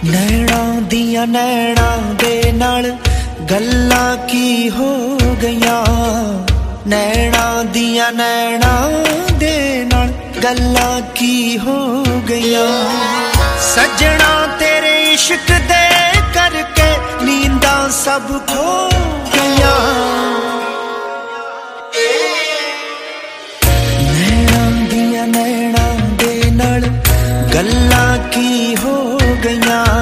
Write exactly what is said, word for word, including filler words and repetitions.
नैना दिया नैना दे नाल गल्लां की हो गईयां, नैना दिया नैना दे नाल गल्लां की हो गईयां। सजना तेरे इश्क दे करके नींदां सब खो गईयां। नैना दिया नैना दे नाल गल्लां की हो गईयां।